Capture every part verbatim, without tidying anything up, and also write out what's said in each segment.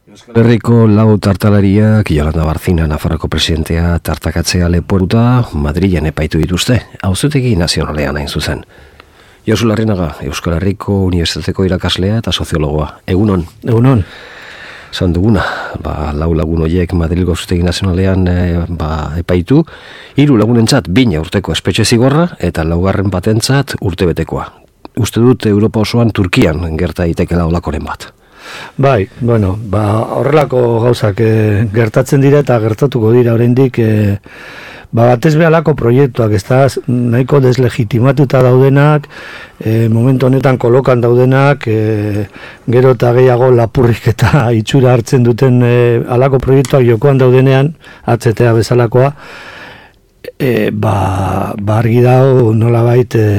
Euskal Herriko lau tartalariak Yolanda Barcina Nafarroko presidentea tartakatzea leporuta Madrilen epaitu dituzte, auzitegi nazionalean hain zuzen. Josu Larrinaga, Euskal Herriko Unibertsitateko irakaslea eta soziologoa. Egunon. Egunon. Zan duguna, ba, lau lagun horiek Madrilgo auzitegi nazionalean e, ba, epaitu, hiru lagunentzat bina urteko espetxe zigorra eta laugarren batentzat urtebetekoa. Uste dut Europa osoan Turkian gerta daitekeela olakoren bat. Bai, bueno, ba, horrelako gauzak e, gertatzen dira eta gertatuko dira oraindik e, ba, batez behalako proiektuak, ez da, nahiko deslegitimatuta daudenak, e, momentu honetan kolokan daudenak, e, gero eta gehiago lapurrik eta itxura hartzen duten e, alako proiektuak jokoan daudenean, atzetea bezalakoa, e, ba, ba argi dago nolabait e,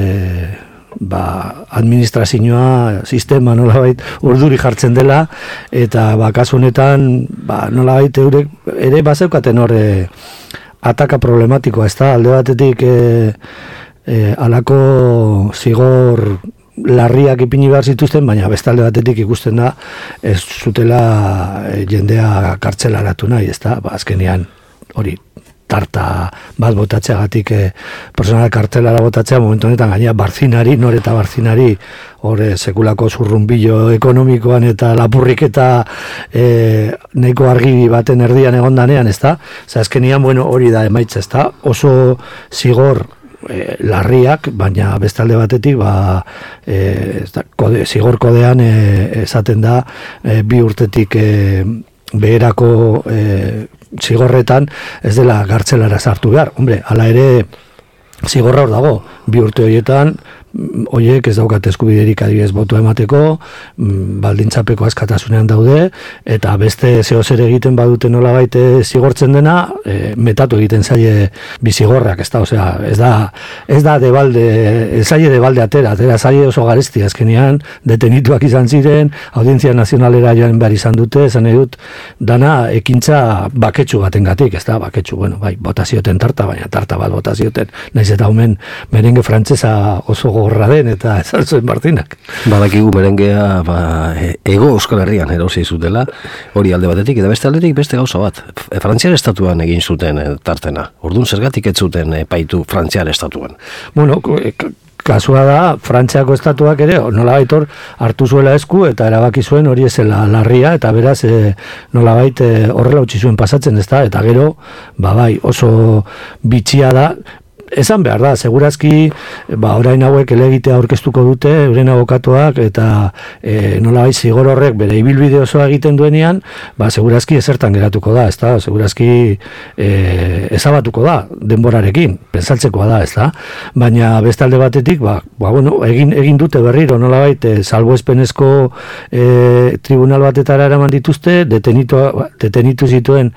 ba, administrazioa, sistema nolabait urduri jartzen dela, eta ba, kasu honetan ba, nolabait eurek ere bazeukaten hor e, ataka problematikoa, ez da, alde batetik e, e, alako zigor larriak ipini behar zituzten, baina beste alde batetik ikusten da ez zutela e, jendea kartzelaratu nahi, ez da, ba, azkenean hori tarta bat botatzeagatik e, personal kartelara botatzea momentu honetan gainera Barcinari, nor eta Barcinari hor sekulako zurrunbillo ekonomikoan eta lapurrik eta e, nahiko argi baten erdian egondanean, ez da? Zer, azkenian, bueno, hori da emaitza, ez da? Oso zigor e, larriak, baina bestalde batetik, ba, e, ez da, kode, zigor kodean e, esaten da e, bi urtetik e, beherako e, zigorretan ez dela gartzelara sartu behar. Hombre, hala ere zigorra hor dago, bi urte horietan horiek ez daukat eskubiderik adibidez boto emateko, baldintzapeko askatasunean daude, eta beste zeo zer egiten badute nolabait zigortzen dena, e, metatu egiten zaie bizigorrak, ez da, osea, ez da, ez da debalde, ez zaie debalde atera, atera zaie oso garesti, azkenean, detenituak izan ziren, Audientzia Nazionalera joan behar izan dute, esan nahi dut, dana ekintza baketsu batengatik, ez da, baketsu, bueno, bai, botazioten tarta, baina tarta bat botazioten, naiz eta omen merenge frantzesa oso gorra den eta esan zuen Barcinak. Badakigu merengea ba, ego Euskal Herrian erosi zutela, hori alde batetik, eta beste aldetik beste gauza bat. Frantziar estatuan egin zuten e, tartena. Orduan zergatik ez zuten epaitu Frantziar estatuan? Bueno, kasua da, Frantziako estatuak ere, nolabait hor hartu zuela esku eta erabaki zuen hori ezela larria, eta beraz e, nolabait e, horrela utzi zuen pasatzen, ez da, eta gero, ba bai, oso bitxia da. Esan behar da, segurazki, ba, orain hauek elegitea aurkeztuko dute, euren abokatuak, eta e, nolabait zigor horrek bere ibilbide osoa egiten duenean, ba, segurazki ezertan geratuko da, ez da, segurazki e, ezabatuko da, denborarekin, pensaltzekoa da, ez da, baina bestalde batetik, ba, ba bueno, egin, egin dute berriro, nolabait, e, salbuespenezko e, tribunal batetara eraman dituzte, detenitu, detenitu zituen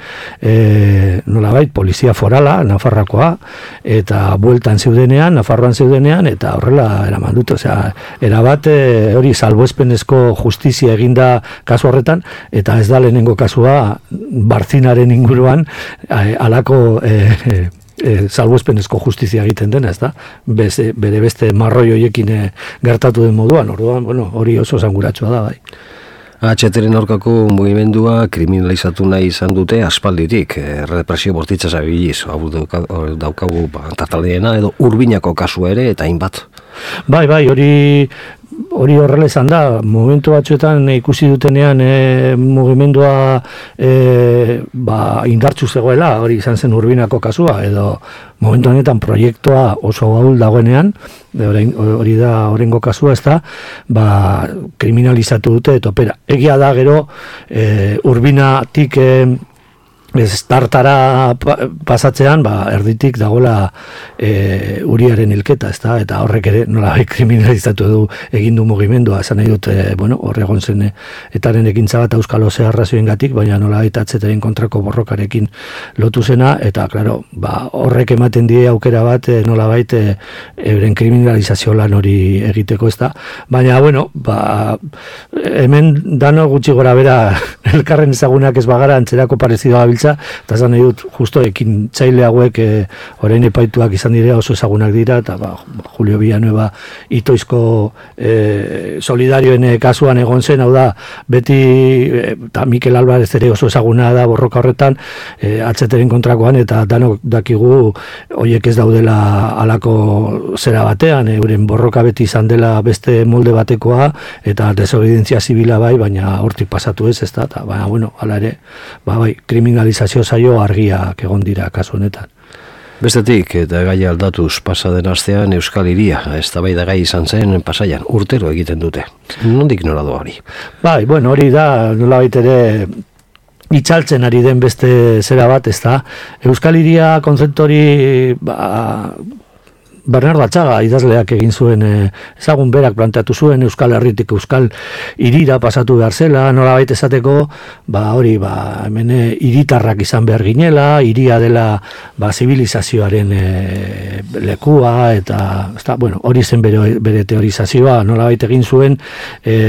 e, nolabait, polizia forala, Nafarrakoa, eta bueltan zeudenean, Nafarroan zeudenean, eta horrela eraman dut, osea, erabat hori salbuespenezko justizia eginda kasu horretan, eta ez da lehenengo kasua Barcinaren inguruan halako e, e, e, salbuespenezko justizia egiten dena, ez da? Beze, bere beste marroi horiekin e, gertatu den moduan, orduan, bueno, hori oso zanguratsua da, bai. Atxeteren aurkako mugimendua kriminalizatu nahi izan dute aspalditik, represio bortitza zabiliz, hau daukagu ba, tartaldeena edo Urbinako kasua ere eta hainbat. Bai, bai, hori hori horrela izan da, momentu batzuetan ikusi dutenean e, mugimendua e, ba, indartsu zegoela, hori izan zen Urbinako kasua, edo momentu honetan proiektua oso ahul dagoenean, hori da horrengo kasua, ez da, ba, kriminalizatu dute, eta opera. Egia da gero, e, Urbinatik e, ez tartara pasatzean, ba, erditik dagoela e, Uriaren hilketa, ez da, eta horrek ere nola kriminalizatu du egin du mugimendua, esan nahi dut, e, bueno, horre egon zen etaren ekintza bat Euskal Osea arrazoengatik, baina nola atzeteren kontrako borrokarekin lotu zena, eta, klaro, ba, horrek ematen die aukera bat, e, nola baita, e, euren kriminalizazio lan hori egiteko, ez da, baina, bueno, ba, hemen dano gutxi gora bera elkarren ezagunak ez bagara antzerako parezidoa gabiltza, eta zan nahi dut, justo ekintzaile hauek e, orain epaituak izan dira oso ezagunak dira, eta ba, Julio Villanueva itoizko e, solidarioen kasuan egon zen, hau da, beti, eta Mikel Álvarez ere oso ezaguna da borroka horretan, e, atzeteren kontrakoan, eta danok dakigu, hoiek ez daudela alako zera batean, euren borroka beti izan dela beste molde batekoa, eta desobedientzia zibila bai, baina hortik pasatu ez, ez da, eta baina, bueno, hala ere, ba, bai, kriminalizazio zaio argiak egon dira kasu honetan. Bestetik, eta gai aldatuz pasaden astean Euskal Hiria, eztabaida gai izan zen Pasaian, urtero egiten dute. Nondik nola doa hori? Bai, bueno, hori da, nolabait ere, itxaltzen ari den beste zera bat, ez da, Euskal Hiria kontzeptori, ba, Bernardo Atxaga idazleak egin zuen, e, ezagun berak planteatu zuen Euskal Herritik Euskal Hirira pasatu behar zela, nolabait esateko, ba hori, ba hemen hiritarrak izan behar ginela, hiria dela ba zibilizazioaren e, lekua, eta ezta, bueno, hori zen bere, bere teorizazioa, nolabait egin zuen e,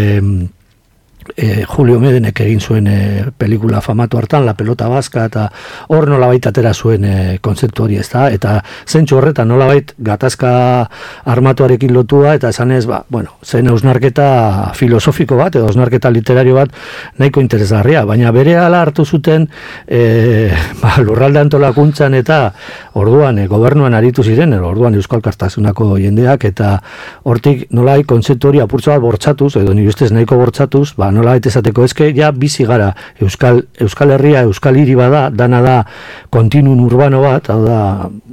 E, Julio Medenek egin zuen e, pelikula famatu hartan, La pelota vasca, eta hor nolabait atera zuen e, kontzeptu hori, ezta, eta zentsu horretan nolabait gatazka armatuarekin lotua, eta esan ez, ba, bueno, zen eusnarketa filosofiko bat, edo eusnarketa literario bat nahiko interesgarria, baina berehala hartu zuten e, ba, lurralde antolakuntzan eta orduan e, gobernuan aritu ziren, edo orduan Euskal Kartasunako jendeak, eta hortik nolabait kontzeptu hori apurtzo bat bortzatuz, edo nire ustez nahiko bortzatuz, ba, nolabait esateko eske, ja bizi gara Euskal, Euskal Herria, Euskal Hiri bada, dana da kontinun urbano bat, hau da,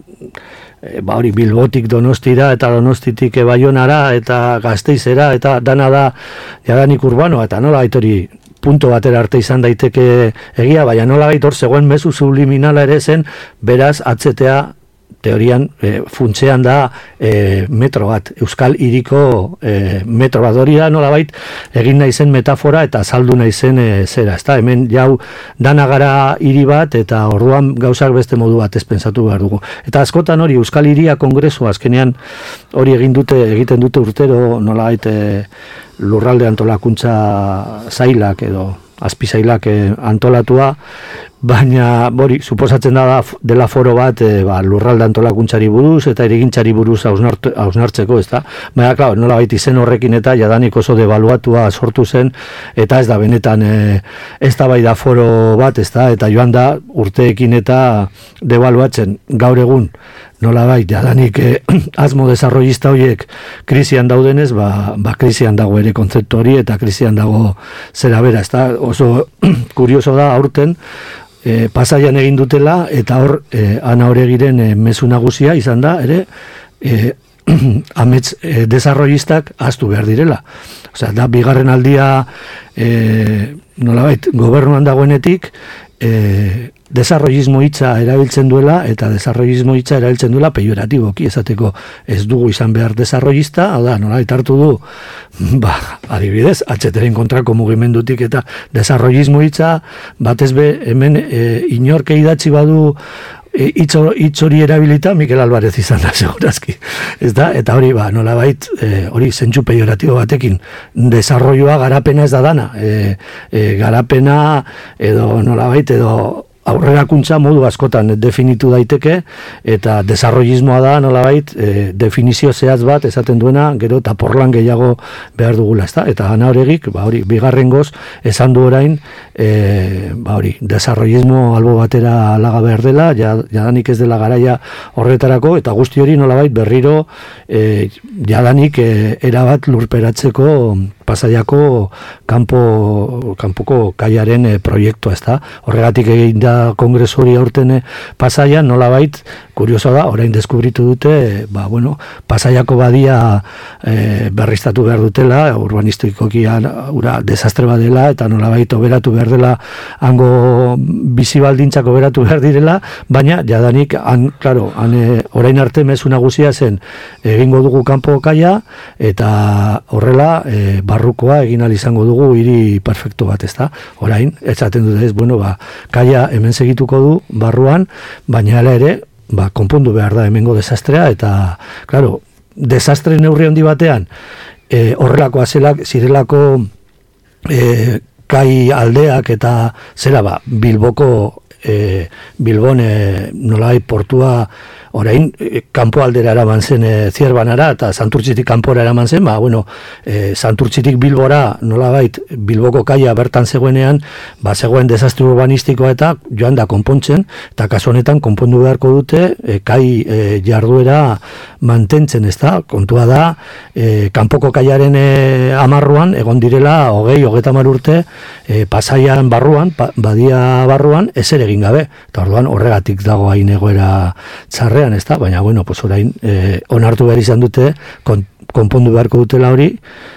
e, ba hori Bilbotik Donostira, eta Donostitik Baionara, eta Gasteizera, eta dana da jadanik urbano, eta nolabait hori punto batera arte izan daiteke egia, baina nolabait hor zegoen mezu subliminala ere zen, beraz atzetea teorian, e, funtsean da e, metro bat, Euskal Hiriko e, metro bat, hori da nolabait egin nahi zen metafora eta saldu nahi zen e, zera, ezta, hemen jau dana gara hiri bat, eta orduan gauzak beste modu bat ez pentsatu behar dugu. Eta askotan hori Euskal Hiria kongresu azkenean hori egin dute, egiten dute urtero nolabait e, lurralde antolakuntza zailak edo azpizailak e, antolatua, baina hori suposatzen da dela foro bat e, ba, lurralde antolakuntzari buruz eta irigintzari buruz hausnartzeko, ez da? Baina, klar, nolabait izen horrekin eta jadanik oso debaluatua sortu zen, eta ez da benetan e, ez da bai da foro bat, ez da? Eta joan da urteekin eta debaluatzen gaur egun nolabait jadanik e, asmo desarrollista horiek krisian daudenez, ba, ba krisian dago ere kontzeptu hori, eta krisian dago zera bera, ez da? Oso kurioso da aurten, E, Pasaian egin dutela, eta hor e, Ana Oregiren e, mezu nagusia izan da, ere e, amets e, desarrollistak ahaztu behar direla. Osea, da bigarren aldia e, nolabait gobernuan dagoenetik e, desarrollismo hitza erabiltzen duela, eta desarrollismo hitza erabiltzen duela pejoratiboki, esateko ez dugu izan behar desarrollista, hau da, nolabait hartu du, ba, adibidez, atzeteren kontrako mugimendutik eta desarrollismo hitza, batez be, hemen e, inorke idatzi badu e, hitz hori erabilita, Mikel Álvarez izan da, segurazki. Ez da, eta hori, ba, nolabait, e, hori, zentsu pejoratibo batekin, desarrolloa garapena ez da dana, e, e, garapena, edo nolabait, edo aurrerakuntza modu askotan definitu daiteke, eta desarrollismoa da nolabait e, definizio zehatz bat esaten duena, gero eta porlan gehiago behar dugula, ezta? Eta Ana Oregik, ba hori, bigarrengoz esan du orain, e, ba hori, desarrollismo albo batera laga behar dela, jadanik ez dela garaia horretarako, eta guzti hori nolabait berriro e, jadanik e, erabat lurperatzeko Pasaiako kanpo kanpoko kaiaren e, proiektua, ezta? Horregatik egin da kongresu hori aurten Pasaian, nolabait kurioso da, orain deskubritu dute, e, ba bueno, Pasaiako badia e, berriztatu behar dutela, urbanistikoki ura desastre badela, eta nolabait oberatu behar dela, hango bizi baldintzak oberatu behar direla, baina jadanik han, claro, han e, orain arte mezu nagusia zen egingo dugu kanpo kaia, eta horrela e, barrukoa egin ahal izango dugu hiri perfecto bat, ezta? Orain, etzaten dut ez, bueno, ba, kaia hemen segituko du barruan, baina hala ere, ba, konpondu behar da hemengo desastrea, eta, claro, desastre neurri handi batean, e, horrelakoa zelak, zirelako e, kai aldeak eta zera ba, Bilboko e, Bilbon e, nolabait portua orain e, kanpo aldera eraman zen e, Zierbanara eta Santurtzitik kanpora eraman zen, ba, bueno, e, Santurtzitik Bilbora nolabait Bilboko kaia bertan zegoenean, ba, zegoen desastru urbanistikoa eta joan da konpontzen, eta kasu honetan konpondu beharko dute e, kai e, jarduera mantentzen, ez da, kontua da, e, kanpoko kaiaren e, amarruan, egon direla, hogei, hogeita hamar urte, e, Pasaian barruan, pa, badia barruan, ezer egin gabe, eta orduan horregatik dago hain egoera txarrean, ez da, baina, bueno, pues orain, e, onartu behar izan dute, kon, konpondu beharko dutela hori,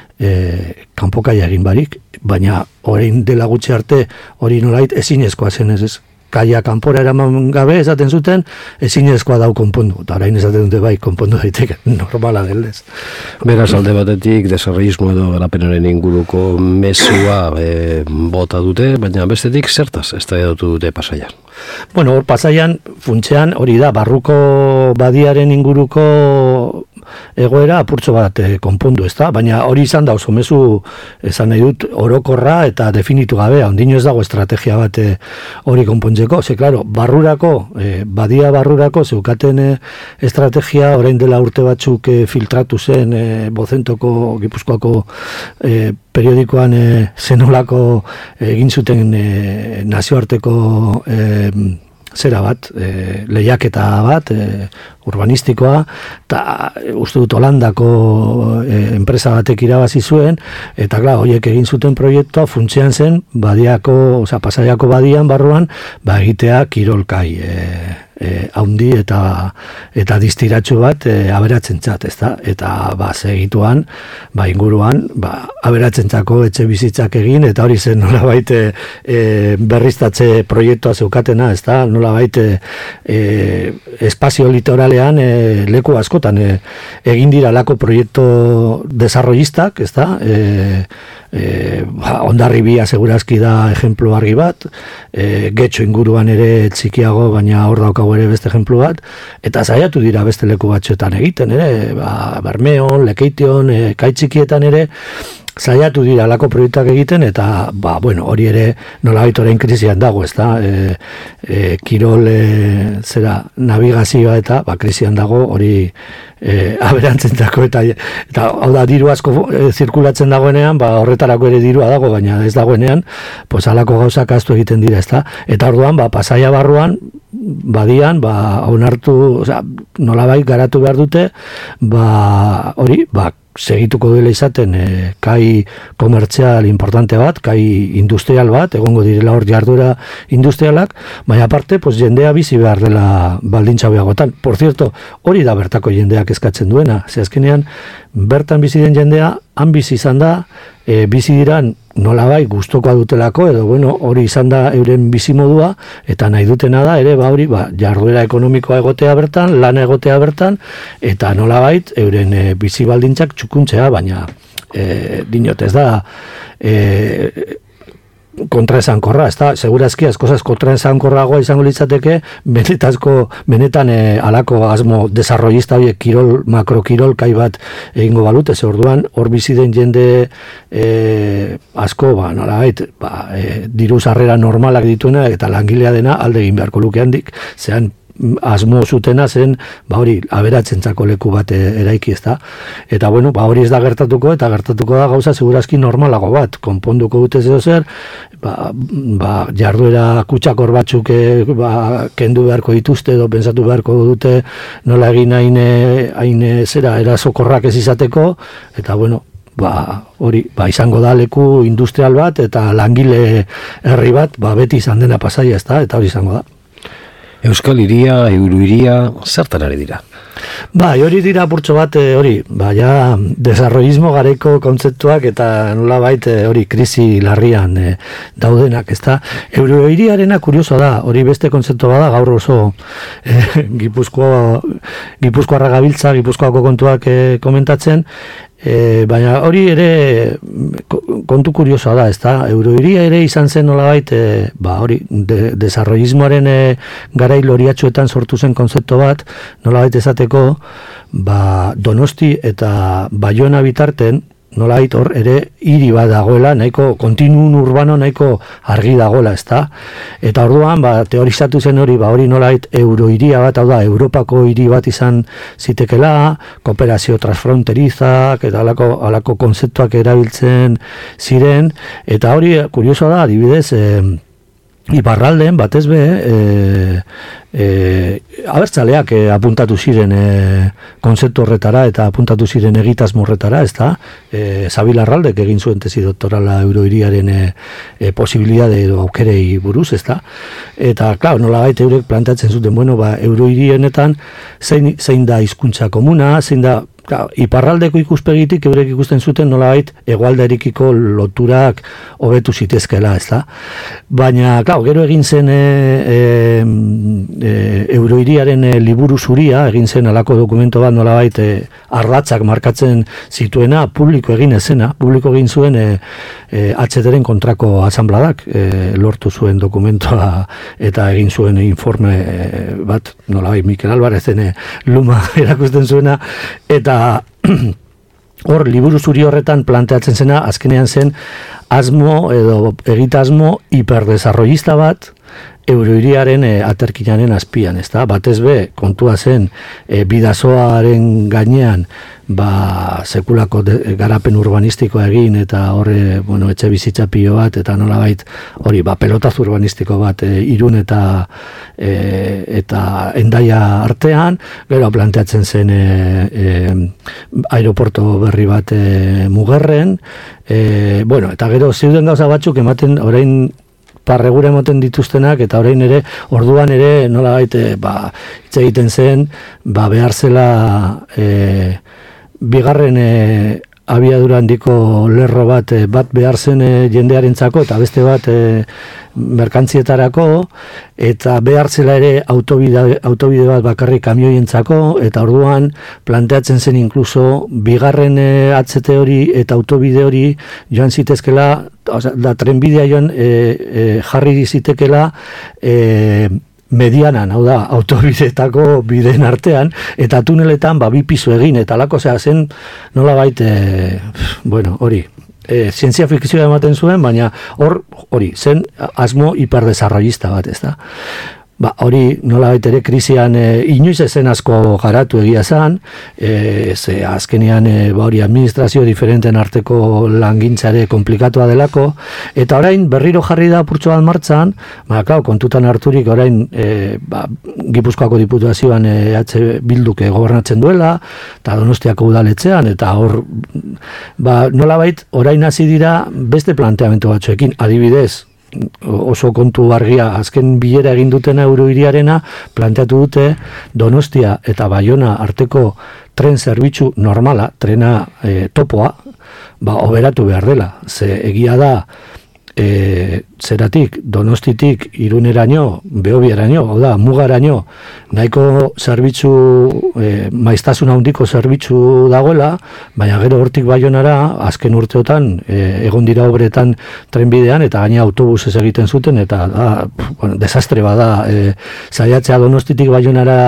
e, kanpokaia egin barik, baina orain dela gutxi arte, hori nolait ezinezkoa zen, ez ez, kaia kanpora eraman gabe esaten zuten, ezinezkoa dau konpondu, eta orain esaten dute bai, konpondu daiteke, normala delez. Beraz, alde batetik, desarrollismo edo garapenaren inguruko mesua e, bota dute, baina bestetik zertaz, ez da dute Pasaian. Bueno, hor Pasaian, funtsean, hori da, barruko badiaren inguruko egoera apurtxo bat e, konpondu, ez da? Baina hori izan da oso mezu, esan nahi dut, orokorra eta definitu gabe, ondino ez dago estrategia bat e, hori konpontzeko. Ze, klaro, barrurako, e, badia barrurako, zeukaten e, estrategia, orain dela urte batzuk e, filtratu zen, e, Bozentoko, Gipuzkoako e, periodikoan e, zenolako egin zuten e, nazioarteko e, zera bat, e, lehiaketa bat, e, urbanistikoa, eta uste dut Holandako e, enpresa batek irabazi zuen, eta klar, horiek egin zuten proiektua funtsean zen, badiako, oza, Pasaiako badian barruan, ba egitea kirolkai, e, e, haundi eta eta distiratxu bat e, aberatzentzat, ezta? Eta ba segituan, ba inguruan, ba aberatzentzako etxe bizitzak egin eta hori zen nolabait e, berriztatze proiektua zeukatena, ezta? Nolabait e, espazio litoralean e, leku askotan e, egin dira lako proiektu desarrollistak, ezta? E, E, ba, Hondarribia segurazki da ejemplu argi bat, e, Getxo inguruan ere txikiago, baina hor daukago ere beste ejemplu bat, eta saiatu dira beste leku batzuetan egiten ere, ba, Bermeon, Lekeition, e, Kaitxikietan ere, saiatu dira lako proiektuak egiten, eta ba, bueno, hori ere nolabait orain krisian dago, ezta? E, e, kirol e, zera navigazioa eta ba, krisian dago hori e, aberantzentzako eta, eta hau da diru asko e, zirkulatzen dagoenean, ba, horretarako ere dirua dago, baina ez dagoenean, pues halako gauzak ahaztu egiten dira, ezta? Eta orduan, ba, Pasaia barruan, badian, ba, onartu, osea, nolabait garatu behar dute, ba, hori, ba, segituko dela izaten e, kai komertzial importante bat, kai industrial bat, egongo direla hor jarduera industrialak, baina aparte, pues, jendea bizi behar dela baldintza beagotan. Por cierto, hori da bertako jendeak eskatzen duena. Ze azkenean, bertan bizi den jendea, han bizi izan da, e, bizi diran nolabai gustokoa dutelako, edo bueno, hori izan da euren bizimodua, eta nahi dutena da, ere, ba hori, ba, jarduera ekonomikoa egotea bertan, lana egotea bertan, eta nolabait euren e, bizi baldintzak txukuntzea, baina e, dinot ez da e, kontraesankorra, ez da, segurazki askozaz kontraesankorragoa izango litzateke, benetazko, benetan e, alako asmo desarrollista horiek kirol, makrokirol kai bat egingo balute, ze orduan hor bizi den jende e, asko, ba, nolabait, ba, e, diru sarrera normalak dituena eta langilea dena alde egin beharko luke handik, zean asmo zutena zen, ba hori, aberatzentzako leku bat eraiki, ezta. Eta bueno, ba hori ez da gertatuko, eta gertatuko da gauza segurazki normalago bat, konponduko dute zeo zer, ba, ba jarduera kutsakor batzuk e, ba, kendu beharko dituzte, edo pentsatu beharko dute nola egin hain, hain zera erasokorrak ez izateko, eta bueno, ba hori, ba izango da leku industrial bat, eta langile herri bat, ba beti izan dena Pasaia, ezta, eta hori izango da. Euskal Hiria, Euro Hiria, zertan ari dira? Ba, hori dira apurtxo bat, hori, ba, ja, desarrollismo garaiko kontzeptuak eta nolabait hori krisi larrian e, daudenak, ezta? Euro Hiriarena kurioso da, hori beste kontzeptu bada, gaur oso e, Gipuzkoa, Gipuzkoarra gabiltza, Gipuzkoako kontuak e, komentatzen, E, baina hori ere kontu kuriosoa da, ezta? Eurohiria ere izan zen nolabait, e, ba hori, de, desarrollismoaren e, garai loriatxuetan sortu zen konzeptu bat, nolabait esateko, ba Donosti eta Baiona bitarten, nolait hor ere hiri bat dagoela, nahiko kontinuum urbano nahiko argi dagoela, ezta? Eta orduan, ba, teorizatu zen hori, ba, hori nolait eurohiria bat, hau da, Europako hiri bat izan zitekela, kooperazio transfronterizak, eta alako, alako konzeptuak erabiltzen ziren, eta hori, kurioso da, adibidez, eh, iparralden, batez be, e, e, abertzaleak e, apuntatu ziren e, konzeptu horretara eta apuntatu ziren egitasmo horretara, ez da? E, Zabilarraldek egin zuen tesi doktorala eurohiriaren e, e, posibilitate edo aukerei buruz, ez da? Eta, klar, nola baita eurek planteatzen zuten, bueno, ba, eurohirienetan zein, zein da hizkuntza komuna, zein da, Claro, iparraldeko ikuspegitik eurek ikusten zuten nolabait hegoalderikiko loturak hobetu zitezkela, ezta? Baina, claro, gero egin zen e, e, e, eurohiriaren e, liburu zuria, egin zen alako dokumento bat nolabait e, ardatzak markatzen zituena, publiko egin ezena, publiko egin zuen e, e, H D-ren kontrako asanbladak e, lortu zuen dokumentoa eta egin zuen informe e, bat, nolabait Mikel Albarezen e, luma erakusten zuena, eta hor, liburu zuri horretan planteatzen zena, azkenean zen asmo edo egitasmo hiperdesarrollista bat eurohiriaren e, aterkinaren azpian, ezta? Batez be, kontua zen e, bidazoaren gainean ba, sekulako de, garapen urbanistikoa egin eta horre, bueno, etxe bizitza pilo bat eta nolabait hori, ba, pelotaz urbanistiko bat e, Irun eta e, eta Hendaia artean, gero planteatzen zen e, e, aeroporto berri bat e, Mugerren, e, bueno, eta gero zeuden gauza batzuk ematen orain parregura emoten dituztenak, eta orain ere, orduan ere, nola baite, ba, hitz egiten zen, ba, behar zela e, bigarren e, abiadura handiko lerro bat, e, bat behar zen e, jendearentzako, eta beste bat e, merkantzietarako, eta behar zela ere autobide, autobide bat bakarrik kamioientzako, eta orduan planteatzen zen inkluso bigarren e, H T hori eta autobide hori joan zitezkela, oza, da trenbidea joan e, e, jarri zitekela e, medianan, hau da, autobidetako bideen artean, eta tuneletan ba, bi pisu egin, eta lako zea zen, nola baite, bueno, hori, e, zientzia fikzioa ematen zuen, baina hor, hori, zen asmo hiperdesarrollista bat, ez da. Ba, hori nola baitere krisian e, inoiz ezen asko garatu egia zan, e, ze azkenean e, ba, hori administrazio diferenten arteko langintzare komplikatua delako, eta orain berriro jarri da purtsu bat martzan, ba, klau, kontutan harturik orain e, ba, Gipuzkoako diputazioan e, H Bilduk gobernatzen duela, eta Donostiako udaletzean, eta hor, ba, nola bait, orain hasi dira beste planteamentu batzuekin, adibidez, oso kontu argia azken bilera egin dutena eurohiriarena planteatu dute Donostia eta Baiona arteko tren zerbitzu normala, trena e, topoa, ba, oberatu behar dela. Ze egia da e, zeratik, Donostitik Iruneraino, Behobiaraino, hau da, Mugaraino, nahiko zerbitzu, e, maiztasun handiko zerbitzu dagoela, baina gero hortik Baionara, azken urteotan, e, egon dira obretan trenbidean, eta gaina autobusez egiten zuten, eta da, bueno, desastre bada, e, zaiatzea Donostitik Baionara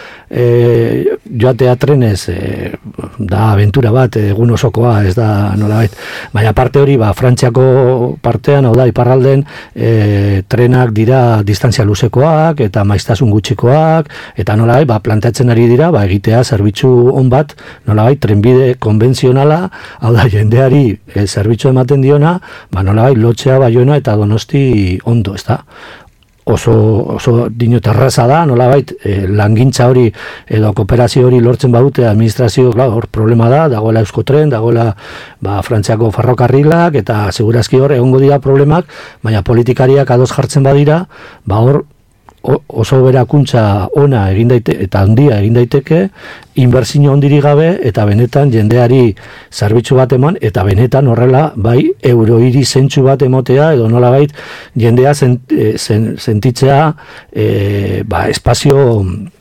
e, joatea trenez, e, da aventura bat, egun osokoa, ez da nolabait, baina parte hori, ba, Frantziako partean, hau da, iparralden, E, trenak dira distantzia luzekoak eta maiztasun gutxikoak eta nolabait ba, planteatzen ari dira ba, egitea zerbitzu on bat nolabait trenbide konbentzionala, hau da jendeari e, zerbitzu ematen diona, ba, nolabait lotzea Baiona eta Donosti ondo, ez da? Oso, oso dinot erraza da, nolabait, e, langintza hori edo kooperazio hori lortzen badute administrazio, klar, hor problema da, dagoela Euskotren, dagoela ba, Frantziako ferrokarrilak, eta segurazki hor egongo dira problemak, baina politikariak ados jartzen badira, ba hor oso berakuntza ona egin daiteke eta handia egin daiteke, inbertsio handirik gabe eta benetan jendeari zerbitzu bat eman eta benetan horrela bai eurohiri zentsu bat emotea edo nolabait jendea sent, sentitzea e, ba, espazio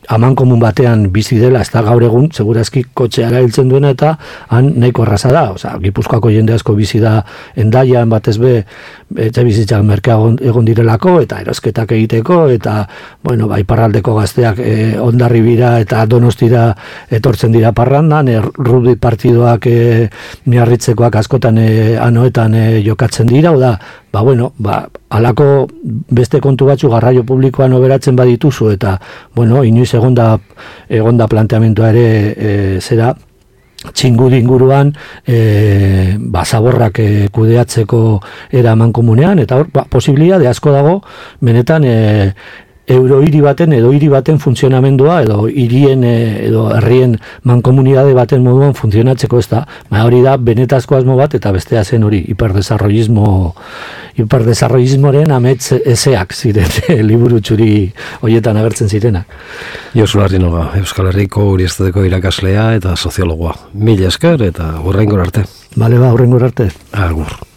aman komun batean bizi dela, ez da gaur egun, segurazki kotxeara hiltzen duena, eta han nahiko erraza da, osea, Gipuzkoako jende asko bizi da Hendaian, batez be, etxe bizitzak merkea egon direlako, eta erosketak egiteko, eta, bueno, ba, iparraldeko gazteak e, Hondarribira eta Donostira etortzen dira parrandan, e, rugby partidoak e, miarritzekoak askotan e, anoetan e, jokatzen dira, oda, ba, bueno, ba, alako beste kontu batzu garraio publikoan oberatzen badituzu, eta, bueno, inoiz egonda, egonda planteamentua ere e, zera, txingudi inguruan e, ba, zaborrak e, kudeatzeko era mankomunean, eta hor, ba, posibilitate asko dago, benetan, e, euro hiri baten edo hiri baten funtzionamendua edo hirien edo herrien mankomunitate baten moduan funtzionatzeko, ez da. Ba, hori da benetazko asmo bat, eta bestea zen hori hiperdesarrollismo hiperdesarrollismoren amets eseak ziren liburu txuri horietan agertzen zirenak. Josu Larrinoga, Euskal Herriko Unibertsitateko irakaslea eta soziologoa. Mila esker eta hurrengora arte. Bale ba, hurrengora arte. Agur.